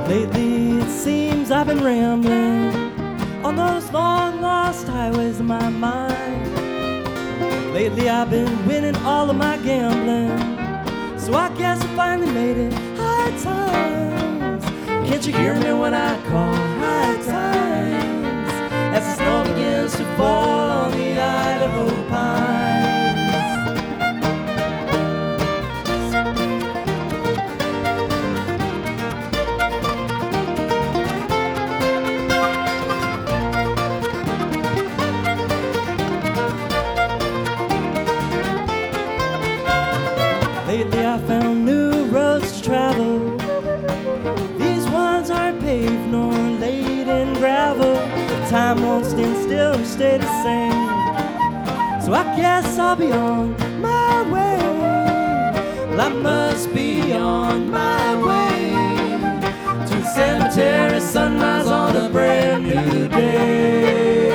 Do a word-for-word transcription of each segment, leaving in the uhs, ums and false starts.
Lately it seems I've been rambling on those long lost highways of my mind. Lately I've been winning all of my gambling, so I guess I finally made it high times. Can't you hear me when I call high times? As the snow begins to fall on the Idaho pines. Lately I found new roads to travel. These ones aren't paved nor laid in gravel. Time won't stand still or stay the same, so I guess I'll be on my way. Well, I must be on my way to the cemetery, sunrise on a brand new day.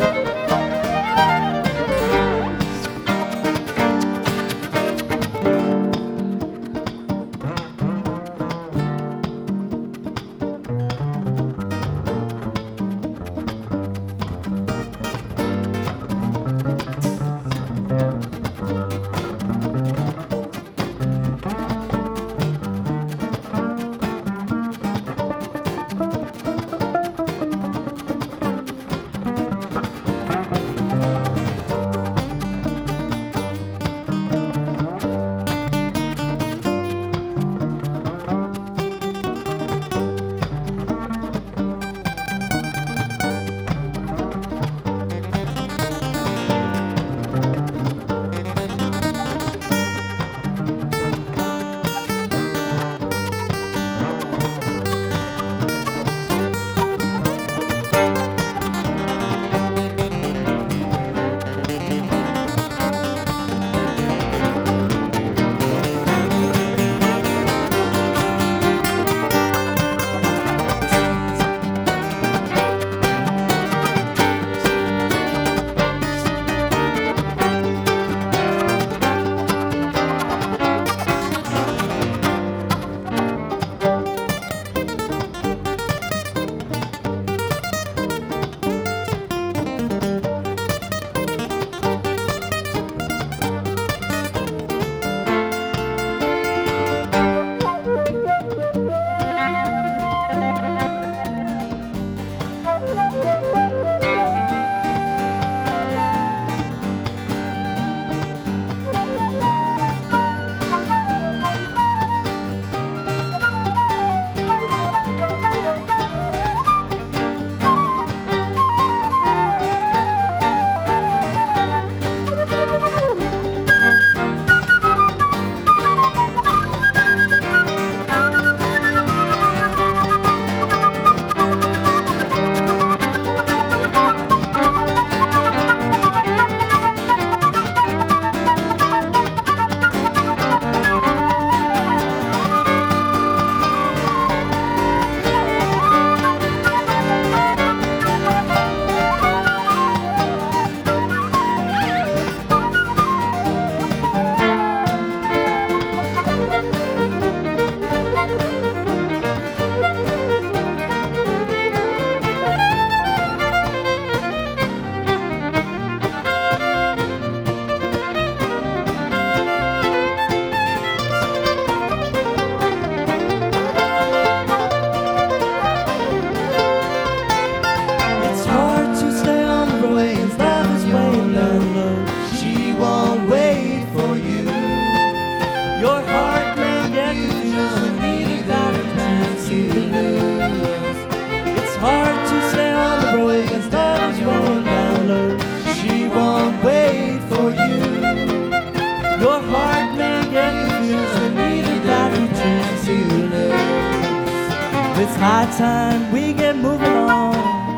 It's high time we get moving on.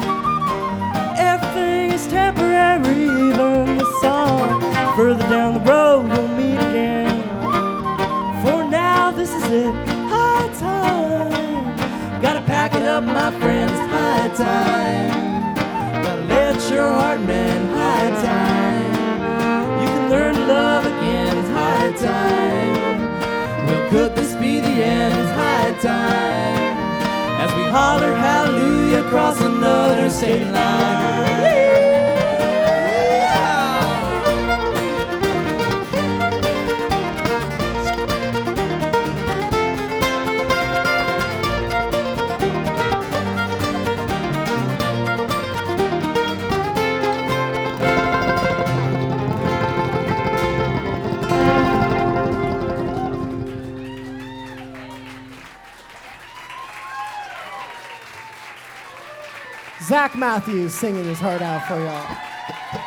Everything is temporary, even the song. Further down the road we'll meet again. For now this is it, high time. Gotta pack it up, my friends, high time. Gotta let your heart mend, high time. You can learn to love again, it's high time. Well, could this be the end? It's high time. As holler hallelujah across another state line. Zach Matthews singing his heart out for y'all.